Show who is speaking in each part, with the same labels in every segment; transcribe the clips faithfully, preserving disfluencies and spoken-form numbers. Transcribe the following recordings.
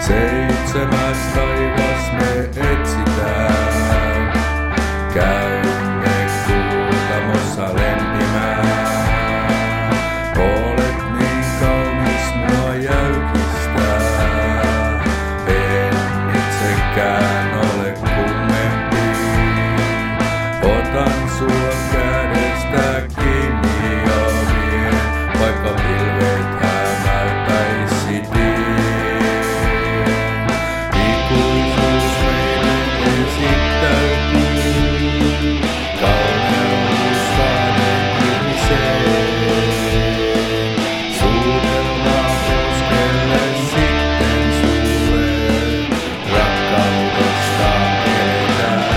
Speaker 1: Seitsemäs taivas me etsitään, käymme kuutamossa lempimään. Olet niin kaunis mua jäykistää, en itsekään ole kummempi. Otan sua kädestä kiinni ja vien, vaikka pilvet hämäyttäisi tien. Ikuisuus meille esittäytyy, kauneus vaade ihmiseen. Suudellaan koskelle sitten sulle, rakkaudesta eletään.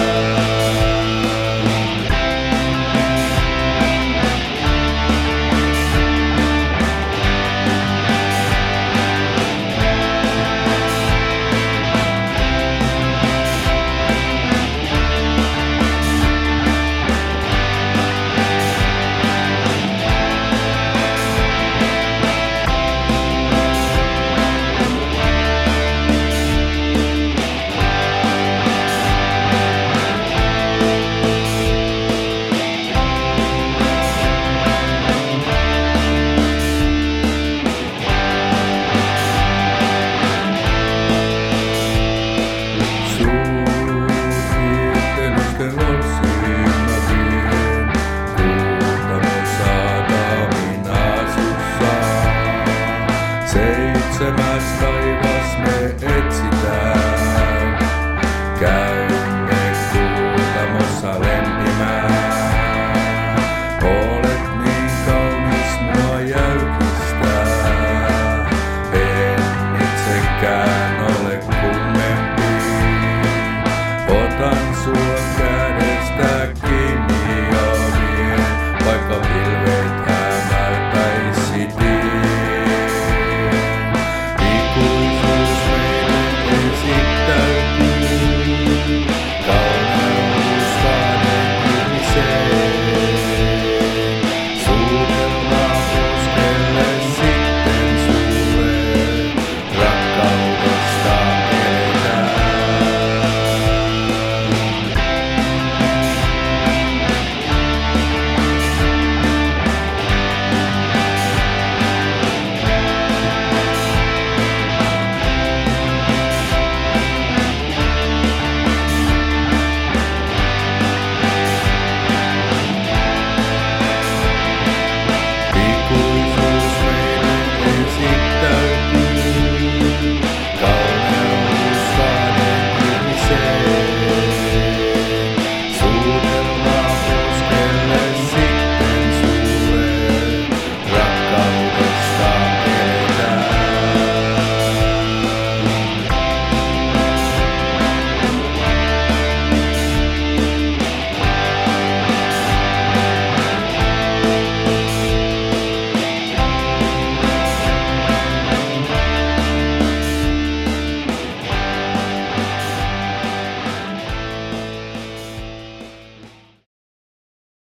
Speaker 1: Seitsemäs taivas me etsitään, käymme kuutamossa lempimään. Olet niin kaunis mua jäykistää, en itsekään ole kummempi. Otan sua